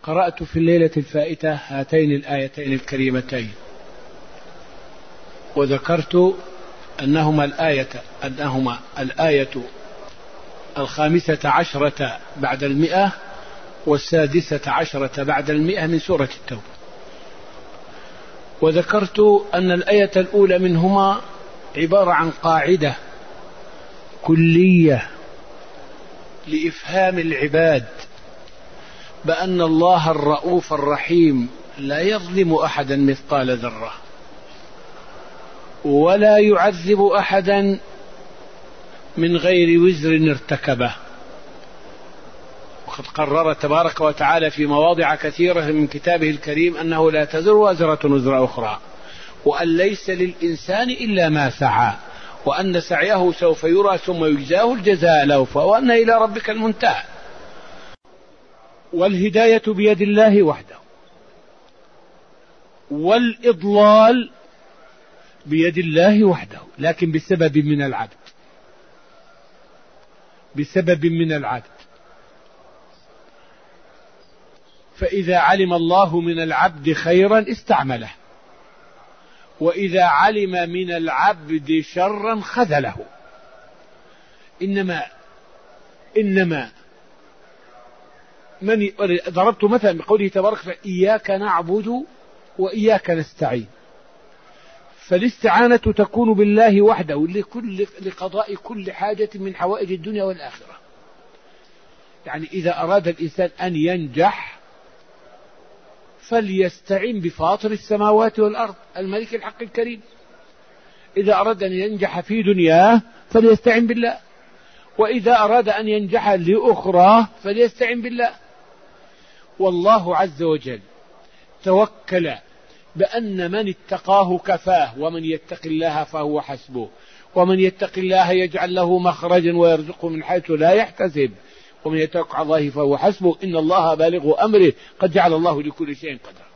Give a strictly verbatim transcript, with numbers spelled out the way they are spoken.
قرأت في الليلة الفائتة هاتين الآيتين الكريمتين، وذكرت أنهما الآية أنهما الآية الخامسة عشرة بعد المئة والسادسة عشرة بعد المئة من سورة التوبة، وذكرت أن الآية الأولى منهما عبارة عن قاعدة كلية لإفهام العباد بأن الله الرؤوف الرحيم لا يظلم أحدا مثقال ذرة ولا يعذب أحدا من غير وزر ارتكبه. وقد قرر تبارك وتعالى في مواضع كثيرة من كتابه الكريم أنه لا تزر وازرة وزر أخرى، وأن ليس للإنسان إلا ما سعى، وأن سعيه سوف يرى ثم يجزاه الجزاء الأوفى، وأن إلى ربك المنتهى. والهداية بيد الله وحده، والإضلال بيد الله وحده، لكن بسبب من العبد، بسبب من العبد. فإذا علم الله من العبد خيرا استعمله، وإذا علم من العبد شرا خذله. إنما إنما من ضربت مثلا بقوله تبارك إياك نعبد وإياك نستعين، فالاستعانة تكون بالله وحده لكل لقضاء كل حاجة من حوائج الدنيا والآخرة. يعني إذا أراد الإنسان أن ينجح فليستعين بفاطر السماوات والأرض الملك الحق الكريم. إذا أراد أن ينجح في دنياه فليستعين بالله، وإذا أراد أن ينجح لأخرى فليستعين بالله. والله عز وجل توكل بأن من اتقاه كفاه، ومن يتق الله فهو حسبه، ومن يتق الله يجعل له مخرجا ويرزقه من حيث لا يحتسب، ومن يتوكل على الله فهو حسبه، إن الله بالغ أمره قد جعل الله لكل شيء قدرا.